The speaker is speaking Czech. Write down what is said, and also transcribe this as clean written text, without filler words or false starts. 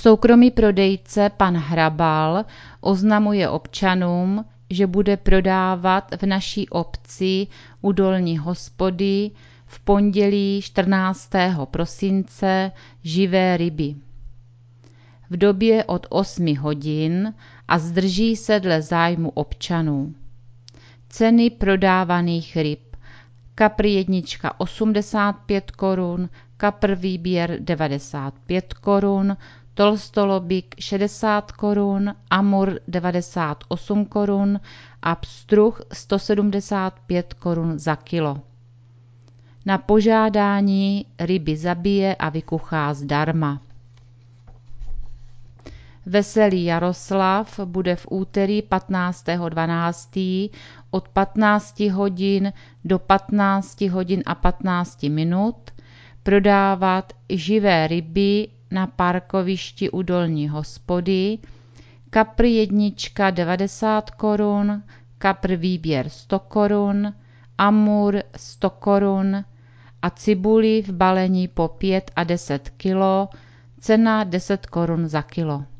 Soukromý prodejce pan Hrabal oznamuje občanům, že bude prodávat v naší obci u Dolní hospody v pondělí 14. prosince živé ryby v době od 8 hodin a zdrží se dle zájmu občanů. Ceny prodávaných ryb: kapr jednička 85 korun, kapr výběr 95 korun, tolstolobik 60 korun, amur 98 korun a pstruh 175 korun za kilo. Na požádání ryby zabije a vykuchá zdarma. Veselý Jaroslav bude v úterý 15.12. od 15 hodin do 15 hodin a 15 minut prodávat živé ryby na parkovišti u Dolní hospody: kapr jednička 90 korun, kapr výběr 100 korun, amur 100 korun a cibuli v balení po 5 a 10 kilo, cena 10 korun za kilo.